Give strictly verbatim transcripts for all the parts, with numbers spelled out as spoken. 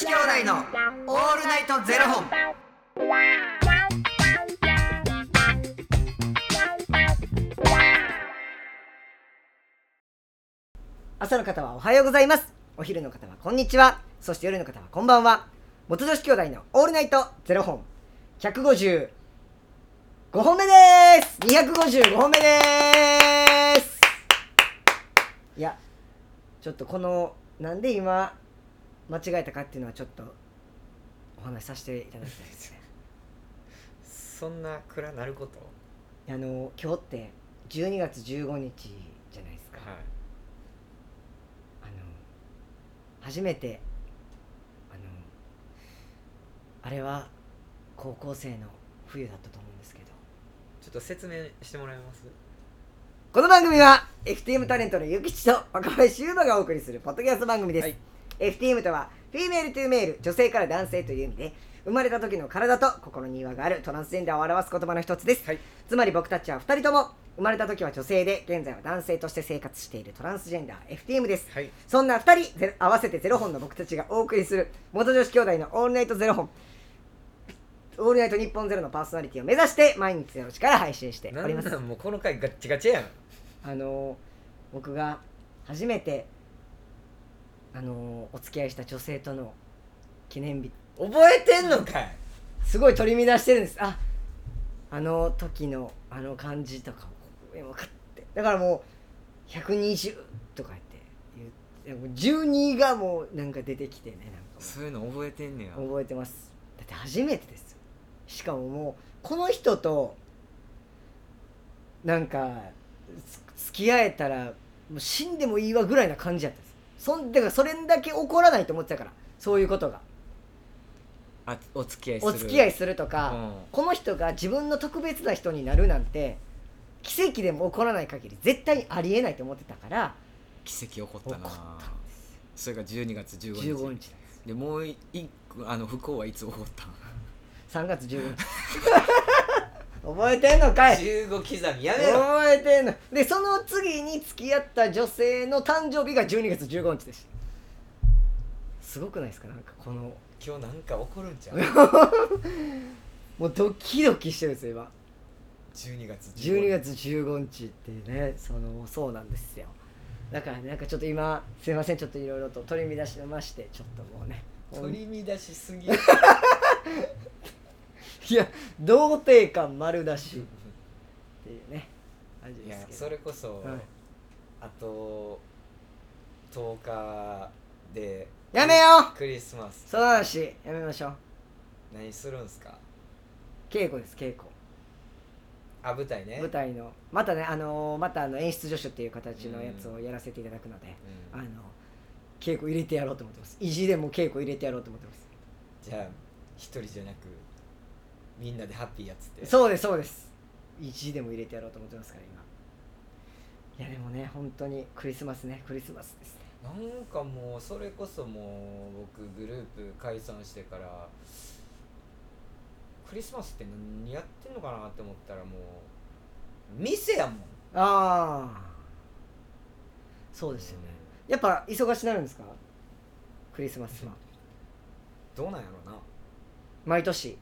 子兄弟のオールナイトゼロ本。 朝の方はおはようございます。お昼の方はこんにちは。そして夜の方はこんばんは。元女子兄弟のオールナイトゼロ本ひゃくごじゅうごほんめです。にひゃくごじゅうごほんめです。いやちょっとこのなんで今間違えたかっていうのはちょっとお話しさせていただきたいですね。 そんな暗なること？ あの今日ってじゅうにがつじゅうごにちじゃないですか。 はい。 あの初めてあのあれは高校生の冬だったと思うんですけど、 ちょっと説明してもらえます？ この番組は エフティーエム タレントのゆきちと若林優馬がお送りするポッドキャスト番組です、はい、エフティーエム とはフィメールトゥーメール、女性から男性という意味で、生まれた時の体と心に違和があるトランスジェンダーを表す言葉の一つです、はい、つまり僕たちはふたりとも生まれた時は女性で現在は男性として生活しているトランスジェンダー エフティーエム です、はい、そんなふたり合わせてゼロ本の僕たちがお送りする元女子兄弟のオールナイトゼロ本、オールナイト日本ゼロのパーソナリティを目指して毎日ゼロ時から配信しております。 なんなんもうこの回ガッチガチやん。 あの僕が初めてあのお付き合いした女性との記念日覚えてんのかい。 すごい取り乱してるんです。ああの時のあの感じとかを分かって、だからもうひゃくにじゅうとか言ってじゅうにがもうなんか出てきてね、なんかそういうの覚えてんねや。 覚えてます。だって初めてですよ。しかももうこの人となんか付き合えたらもう死んでもいいわぐらいな感じやったんです。そんだからそれだけ起こらないと思ってたから、そういうことがあお付き合いするお付き合いするとか、うん、この人が自分の特別な人になるなんて奇跡でも起こらない限り絶対にありえないと思ってたから。 奇跡起こったな。 起こったんですよ。 それがじゅうにがつじゅうごにち。 じゅうごにちです。 でもう一個あの不幸はいつ起こったん？ さんがつじゅうごにち覚えてんのかい。 じゅうご刻みやめろ。 覚えてんので、その次に付き合った女性の誕生日がじゅうにがつじゅうごにちでした。すごくないですか？なんかこの今日なんか起こるんちゃうもうドキドキしてるんですよ今。 じゅうにがつじゅうにがつじゅうごにちっていうね、そのそうなんですよ。だから、ね、なんかちょっと今すいません、ちょっといろいろと取り乱しまして、ちょっともうね取り乱しすぎいや童貞感丸出しっていうね感じですけど。 いやそれこそ、はい、あととおかでやめようクリスマス。 その話やめましょう。 何するんすか？ 稽古です、稽古。 あ、舞台ね。 舞台のまたね、あのー、またあの演出助手っていう形のやつをやらせていただくので、うん、あの稽古入れてやろうと思ってます。意地でも稽古入れてやろうと思ってます。 じゃあ一人じゃなくみんなでハッピーやつって。 そうですそうです。意地でも入れてやろうと思ってますから今。いやでもね、本当にクリスマスね、クリスマスですね。 なんかもうそれこそもう僕グループ解散してからクリスマスって何やってんのかなって思ったらもう店やもん。 ああそうですよね、うん、やっぱ忙しくなるんですか？クリスマスはどうなんやろな。 毎年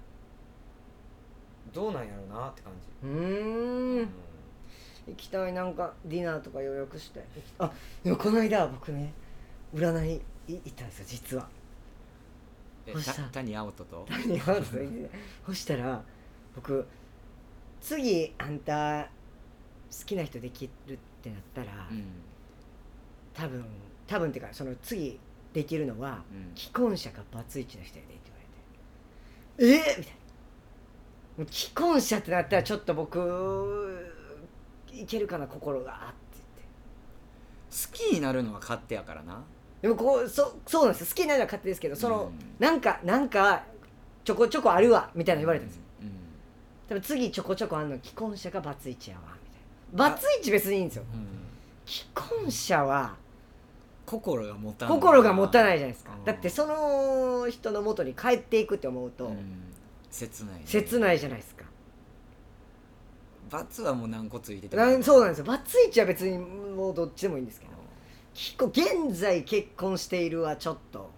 どうなんやろなって感じ。 うーん、うん、行きたい。なんかディナーとか予約して。あ、でもこの間僕ね占い行ったんですよ実は。 えた谷青人と谷青人とそしたら僕次あんた好きな人できるってなったら、うん、多分多分っていうかその次できるのは、うん、既婚者かバツイチの人やでって言われて、えー、みたいな。既婚者ってなったらちょっと僕いけるかな心がって言って。好きになるのは勝手やからな。 でもこう そ, そうなんですよ。好きになるのは勝手ですけど、その、うん、なんかなんかちょこちょこあるわみたいな言われたんですよ、うんうん、多分次ちょこちょこあるの既婚者がバツイチやわみたいな。バツイチ別にいいんですよ、うん、既婚者は心が持たない。 心が持たないじゃないですか。だってその人の元に帰っていくって思うと、うん、 切ない、ね、 切ないじゃないですか。 バツはもう何個ついててもそうなんですよ。バツイチは別にもうどっちでもいいんですけど、現在結婚しているはちょっと、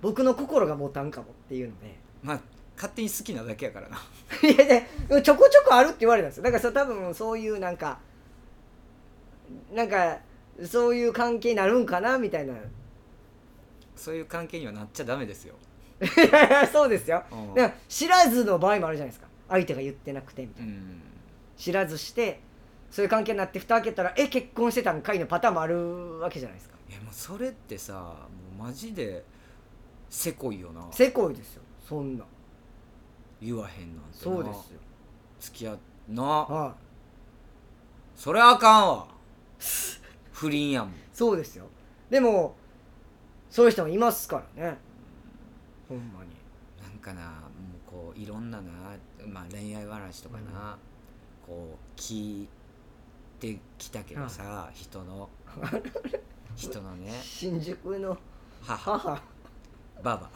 僕の心が持たんかもっていうのでまあ勝手に好きなだけやからないやでちょこちょこあるって言われたんですよ。だからそ多分そういうなんかなんかそういう関係になるんかなみたいなそういう関係にはなっちゃダメですよいやいやそうですよ。 うんだから知らずの場合もあるじゃないですか。相手が言ってなくてみたいな、 うん知らずしてそういう関係になって蓋開けたらえ結婚してたんかいのパターンもあるわけじゃないですか。 いやもうそれってさもうマジでせこいよなせこいですよそんな。 言わへんなんてなそうですよ。 付き合うなはい、 それあかんわ不倫やもんそうですよ。でもそういう人もいますからねほんまに。 なんかなもうこういろんなな、まあ、恋愛話とかな、うん、こう聞いてきたけどさ、うん、人の人のね新宿の母母ババ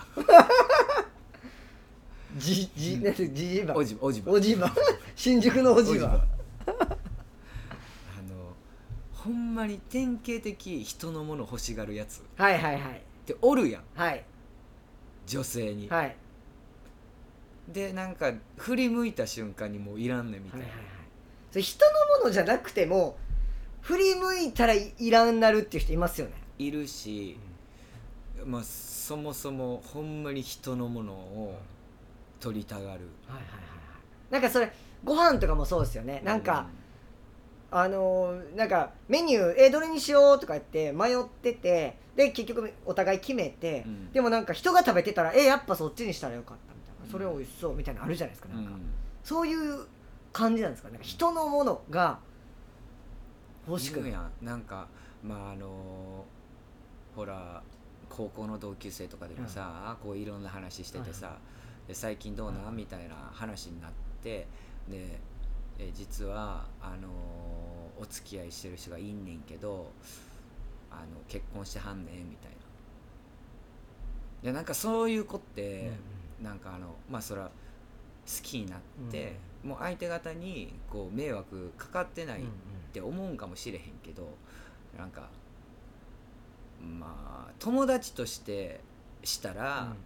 じじなんてじじばおじばおじばおじば新宿のおじばあのほんまに典型的人のもの欲しがるやつはいはいはいっておるやんはい女性に、 はいでなんか振り向いた瞬間にもういらんねんみたいな、 はいはいはい、それ人のものじゃなくても振り向いたらいらんなるっていう人いますよね。 いるし、うん、まあそもそもほんまに人のものを取りたがる、はいはいはいはい、 なんかそれご飯とかもそうですよね。なんか、うん、あのー、なんかメニューえどれにしようとか言って迷っててで結局お互い決めて、うん、でもなんか人が食べてたらえやっぱそっちにしたらよかったみたいな、それ美味しそうみたいなのあるじゃないですか。なんか、うん、そういう感じなんですか。なんか人のものが欲しくない。 なんかまああのー、ほら高校の同級生とかでもさ、うん、こういろんな話しててさ、うん、で最近どうなん、うん、みたいな話になってでえ実はあのー、お付き合いしてる人がいんねんけどあの結婚してはんねんみたいな。でなんかそういう子って、うん、なんかあのまあそら好きになって、うん、もう相手方にこう迷惑かかってないって思うんかもしれへんけど、なんかまあ友達としてしたら、うんうん、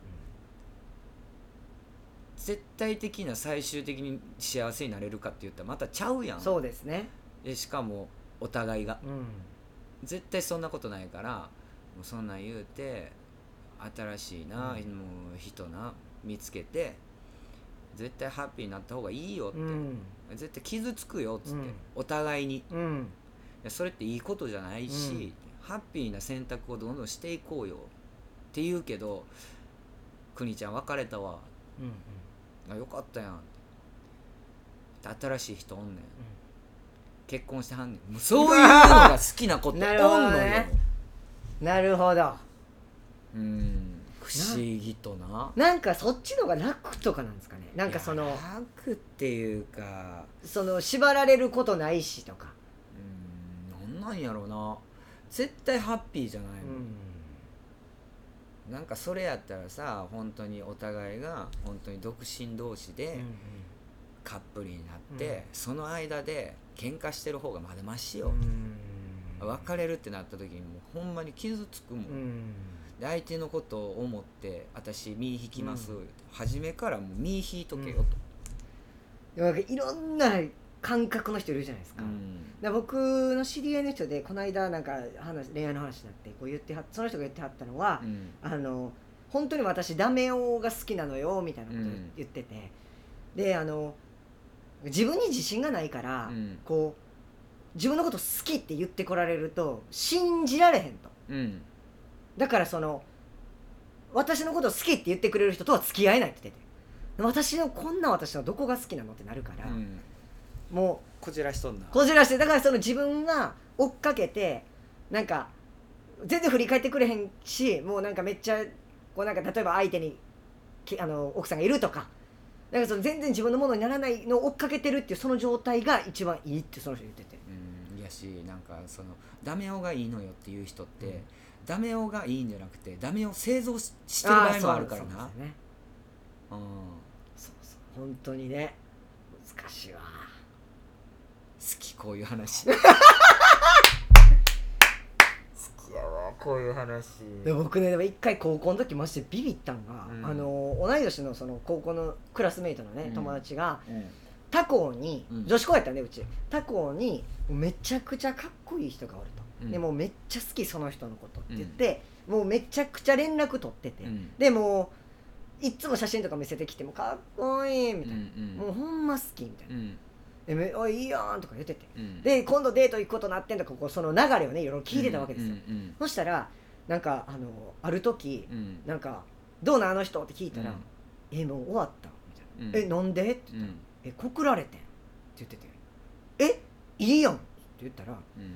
絶対的な最終的に幸せになれるかって言ったらまたちゃうやん。 そうですね。 でしかもお互いが、 うん、 絶対そんなことないからもうそんなん言うて新しいな、うん、もう人な見つけて絶対ハッピーになった方がいいよって、うん、絶対傷つくよっつって、うん、お互いに、うん、いやそれっていいことじゃないし、うん、ハッピーな選択をどんどんしていこうよって言うけどくにちゃん別れたわ、うんうん、あよかったやんって新しい人おんねん、うん、結婚してはんねん。もうそういうのが好きな子っておんのよ。 なるほど。 うん不思議とな。 なんかそっちのが楽とかなんですかね。なんかその楽っていうかその縛られることないしとか。 うんなんなんやろうな。絶対ハッピーじゃないもん、うん、なんかそれやったらさ本当にお互いが本当に独身同士でカップルになって、うん、その間で喧嘩してる方がまだマシよ、うん、別れるってなった時にもうほんまに傷つくもん、うん、で相手のことを思って私身引きます、うん、初めからもう身引いとけよと、 うん、いろんな感覚の人いるじゃないですか、うん、だ僕の知り合いの人でこの間なんか話恋愛の話になってこう言ってはその人が言ってはったのは、うん、あの本当に私ダメ男が好きなのよみたいなことを言ってて、うん、であの自分に自信がないから、うん、こう自分のこと好きって言ってこられると信じられへんと、うん、だからその私のこと好きって言ってくれる人とは付き合えないって言ってて私のこんな私のどこが好きなのってなるから、うんもうこじらしとんなこじらしてだからその自分が追っかけてなんか全然振り返ってくれへんしもうなんかめっちゃこうなんか例えば相手にあの奥さんがいるとかなんかその全然自分のものにならないのを追っかけてるっていうその状態が一番いいってその人言っててうんいやしなんかそのダメ男がいいのよっていう人って、うん、ダメ男がいいんじゃなくてダメを製造 し, してる場合もあるからなそうですね、うん、 そうそう本当にね難しいわ好きこういう話好きやわこういう話。 で僕ねでも一回高校の時マジでビビったんが、 うん、 あの同い年のその高校のクラスメイトのね、 うん、 友達が、 うん、 他校に、 うん、 女子校やったんでうち他校にめちゃくちゃかっこいい人がおると、うん、でもうめっちゃ好きその人のことって言って、うん、もうめちゃくちゃ連絡取ってて、うん、でもういつも写真とか見せてきてもかっこいいみたいな、うんうん、もうほんま好きみたいな、うんでおいいいやんとか言ってて、うん、で今度デート行くことなってんとかこうその流れをねいろいろ聞いてたわけですよ、うんうんうん、そしたらなんかあのある時、うん、なんかどうなんあの人って聞いたら、うん、えもう終わったみたいな、うん、えなんでって言ったら、うん、え告られてんって言っててえいいやんって言ったら、うん、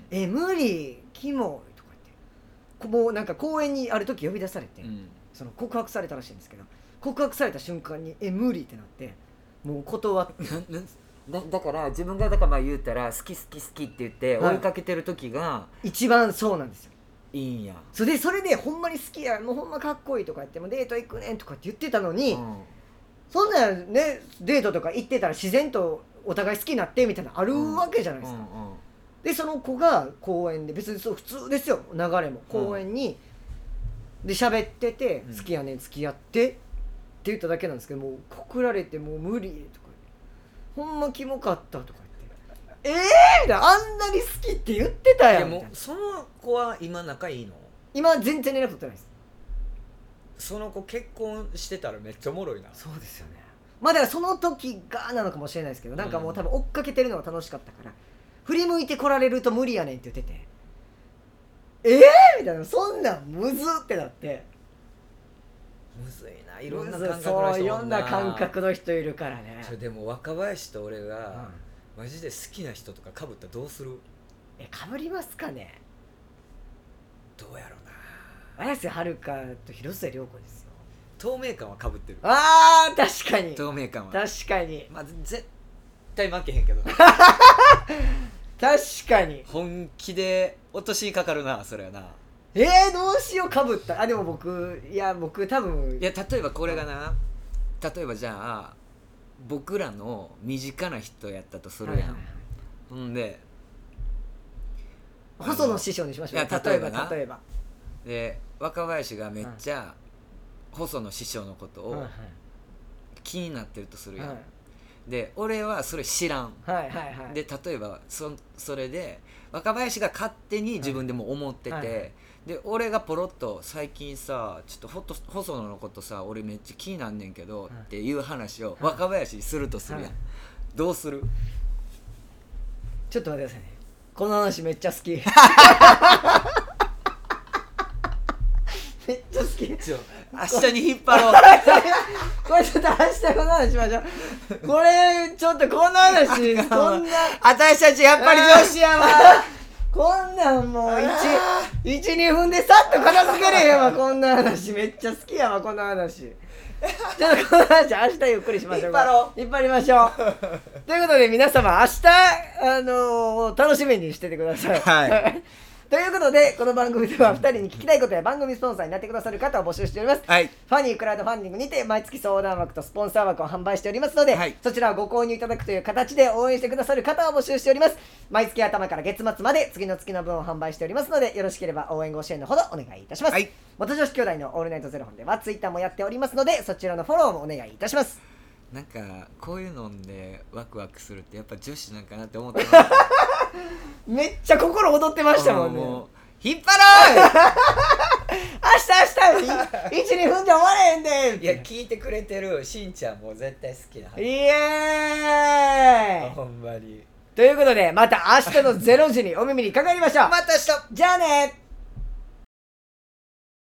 え無理キモいとか言ってもうなんか公園にある時呼び出されて、うん、その告白されたらしいんですけど告白された瞬間にえ無理ってなってもう断ってだ, だから自分がだからまあ言うたら好き好き好きって言って追いかけてる時が、はい、 一番そうなんですよいいんやそれでそれでほんまに好きやもうほんまかっこいいとか言ってもデート行くねんとかって言ってたのに、うん、そんなねデートとか行ってたら自然とお互い好きになってみたいなのあるわけじゃないですか、うんうんうん、でその子が公園で別にそう普通ですよ流れも公園に、うん、で喋ってて、うん、好きやねん付き合ってって言っただけなんですけどもう告られてもう無理とかほんまキモかったとか言ってえーみたいなあんなに好きって言ってたやんみたいな。 もうその子は今仲いいの？ 今全然連絡取ってないです。 その子結婚してたらめっちゃおもろいな。 そうですよね。まあだからその時がなのかもしれないですけどなんかもう多分追っかけてるのが楽しかったから、うん、振り向いて来られると無理やねんって言っててえーみたいなそんなんむずってなってむずいないろんな感覚の人そういろんな感覚の人いるからね。 でも若林と俺が、うん、マジで好きな人とか被ったらどうする？ え被りますかね。 どうやろうな。 綾瀬はるかと広末涼子ですよ。 透明感は被ってる。 あー確かに透明感は確かにまあ絶対負けへんけど確かに本気で落としかかるなそれはな。 えー、どうしようかぶったあでも僕いや僕多分いや例えばこれがな例えばじゃあ僕らの身近な人やったとするやん、はいはいはい、ほんで細野師匠にしましょう。例えば例えばで若林がめっちゃ細野師匠のことを気になってるとするやん、はいはい、で俺はそれ知らん、 はいはいはい、 で例えば そ, それで若林が勝手に自分でも思ってて、はいはいはい、で俺がポロッと最近さちょっと細野のことさ俺めっちゃ気になんねんけど、はい、っていう話を若林にするとするやん、はい、どうする？ ちょっと待ってくださいねこの話めっちゃ好きめっちゃ好きちょ明日に引っ張ろうこれちょっと明日この話しましょうこれちょっとこんな話そんな私たちやっぱり上司やわこんなんもういち、にふんでさっと片付けれへんわこんな話めっちゃ好きやわこんな話ちょっとこの話明日ゆっくりしましょう。 引っ張ろう引っ張りましょうということで皆様明日、あのー、楽しみにしててください、 はいということでこの番組ではふたりに聞きたいことや番組スポンサーになってくださる方を募集しております、 はい、 ファニークラウドファンディングにて毎月相談枠とスポンサー枠を販売しておりますので、はい、そちらをご購入いただくという形で応援してくださる方を募集しております。毎月頭から月末まで次の月の分を販売しておりますのでよろしければ応援ご支援のほどお願いいたします、はい、元女子兄弟のオールナイトゼロ本ではツイッターもやっておりますのでそちらのフォローもお願いいたします。 なんかこういうのでワクワクするってやっぱ女子なんかなって思ってめっちゃ心躍ってましたもんね。 もう引っ張ろう明日明日いち、にふんじゃ終われへんでいや聞いてくれてるしんちゃんも絶対好きなはず。 イエーイほんまに。 ということでまた明日のゼロじにお耳にかかりましょうまた明日じゃあね。